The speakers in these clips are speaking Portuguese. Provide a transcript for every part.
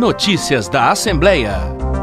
Notícias da Assembleia.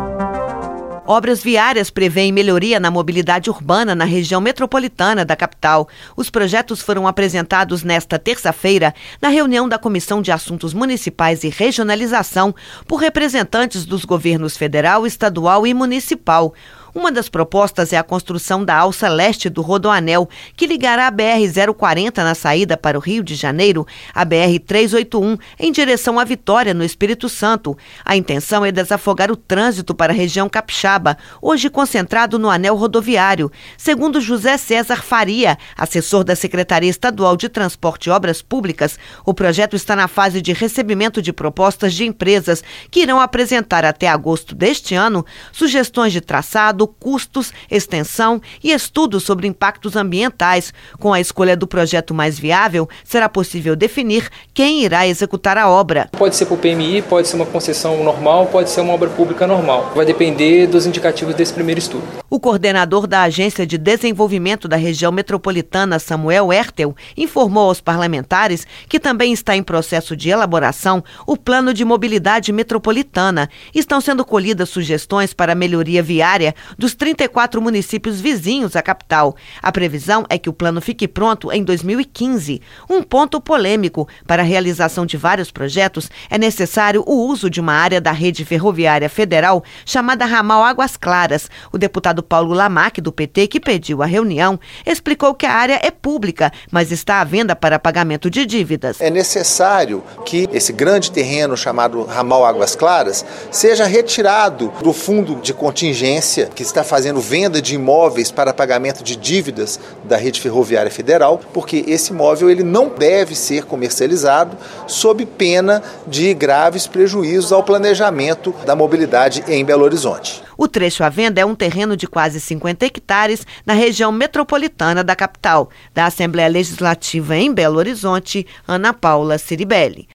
Obras viárias prevêem melhoria na mobilidade urbana na região metropolitana da capital. Os projetos foram apresentados nesta terça-feira na reunião da Comissão de Assuntos Municipais e Regionalização por representantes dos governos federal, estadual e municipal. Uma das propostas é a construção da alça leste do Rodoanel, que ligará a BR-040 na saída para o Rio de Janeiro, a BR-381 em direção à Vitória, no Espírito Santo. A intenção é desafogar o trânsito para a região capixaba, hoje concentrado no anel rodoviário. Segundo José César Faria, assessor da Secretaria Estadual de Transporte e Obras Públicas, o projeto está na fase de recebimento de propostas de empresas que irão apresentar até agosto deste ano sugestões de traçado, custos, extensão e estudos sobre impactos ambientais. Com a escolha do projeto mais viável, será possível definir quem irá executar a obra. Pode ser por PMI, pode ser uma concessão normal, pode ser uma obra pública normal. Vai depender dos indicativos desse primeiro estudo. O coordenador da Agência de Desenvolvimento da Região Metropolitana, Samuel Hertel, informou aos parlamentares que também está em processo de elaboração o Plano de Mobilidade Metropolitana. Estão sendo colhidas sugestões para a melhoria viária dos 34 municípios vizinhos à capital. A previsão é que o plano fique pronto em 2015. Um ponto polêmico: para a realização de vários projetos, é necessário o uso de uma área da rede ferroviária federal chamada Ramal Águas Claras. O deputado Paulo Lamaque, do PT, que pediu a reunião, explicou que a área é pública, mas está à venda para pagamento de dívidas. É necessário que esse grande terreno chamado Ramal Águas Claras seja retirado do fundo de contingência que está fazendo venda de imóveis para pagamento de dívidas da rede ferroviária federal, porque esse imóvel ele não deve ser comercializado sob pena de graves prejuízos ao planejamento da mobilidade em Belo Horizonte. O trecho à venda é um terreno de quase 50 hectares na região metropolitana da capital. Da Assembleia Legislativa em Belo Horizonte, Ana Paula Ciribelli.